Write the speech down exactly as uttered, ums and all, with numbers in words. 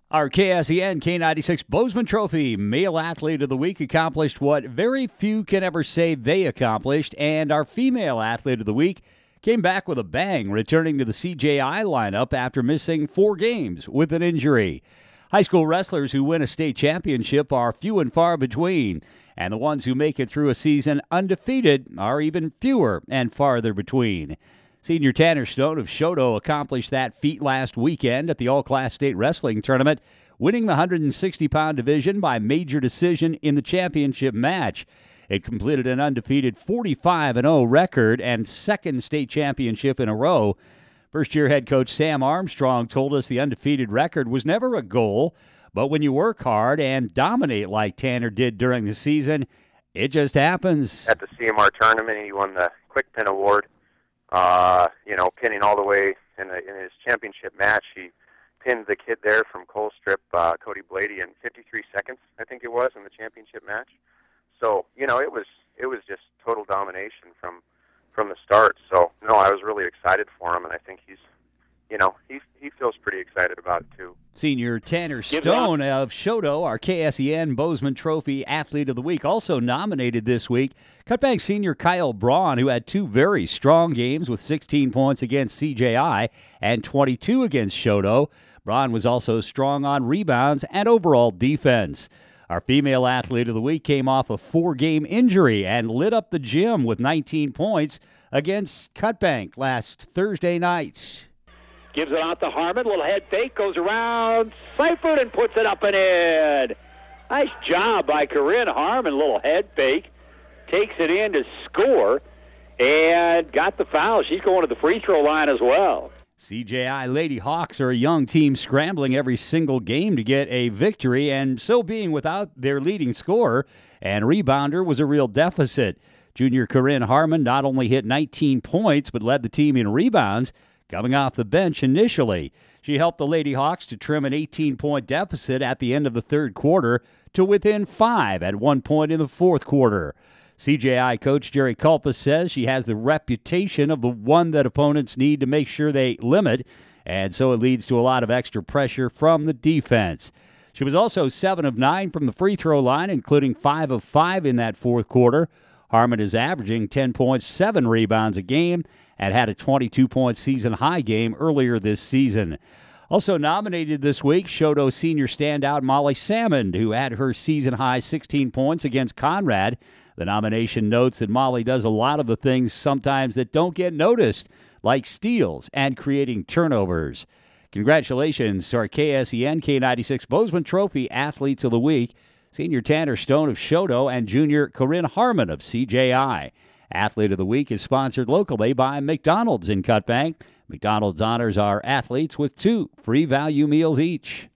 Our K S E N K ninety-six Bozeman Trophy Male Athlete of the Week accomplished what very few can ever say they accomplished, and our Female Athlete of the Week came back with a bang, returning to the C J I lineup after missing four games with an injury. High school wrestlers who win a state championship are few and far between, and the ones who make it through a season undefeated are even fewer and farther between. Senior Tanner Stone of Shodo accomplished that feat last weekend at the All-Class State Wrestling Tournament, winning the one hundred sixty pound division by major decision in the championship match. It completed an undefeated forty-five and oh record and second state championship in a row. First-year head coach Sam Armstrong told us the undefeated record was never a goal, but when you work hard and dominate like Tanner did during the season, it just happens. At the C M R tournament, he won the Quick Pin Award. Uh, you know, pinning all the way in, the, in his championship match. He pinned the kid there from Colstrip, uh, Cody Blady, in fifty-three seconds, I think it was, in the championship match. So, you know, it was it was just total domination from from the start. So, no, I was really excited for him, and I think he's, you know, he he feels pretty excited about it too. Senior Tanner Stone of Shodo, our K S E N Bozeman Trophy Athlete of the Week, also nominated this week. Cutbank senior Kyle Braun, who had two very strong games with sixteen points against C J I and twenty-two against Shodo. Braun was also strong on rebounds and overall defense. Our Female Athlete of the Week came off a four-game injury and lit up the gym with nineteen points against Cutbank last Thursday night. Gives it out to Harmon. Little head fake. Goes around Seifert and puts it up and in. Nice job by Corinne Harmon. Little head fake. Takes it in to score. And got the foul. She's going to the free throw line as well. C J I Lady Hawks are a young team scrambling every single game to get a victory, and so being without their leading scorer and rebounder was a real deficit. Junior Corinne Harmon not only hit nineteen points, but led the team in rebounds, coming off the bench initially. She helped the Lady Hawks to trim an eighteen point deficit at the end of the third quarter to within five at one point in the fourth quarter. C J I coach Jerry Culpa says she has the reputation of the one that opponents need to make sure they limit, and so it leads to a lot of extra pressure from the defense. She was also seven of nine from the free throw line, including five of five in that fourth quarter. Harmon is averaging ten point seven rebounds a game and had a twenty-two point season-high game earlier this season. Also nominated this week, Shodo senior standout Molly Salmond, who had her season-high sixteen points against Conrad. The nomination notes that Molly does a lot of the things sometimes that don't get noticed, like steals and creating turnovers. Congratulations to our K S E N K ninety-six Bozeman Trophy Athletes of the Week, Senior Tanner Stone of Shodo and Junior Corinne Harmon of C J I. Athlete of the Week is sponsored locally by McDonald's in Cutbank. McDonald's honors our athletes with two free value meals each.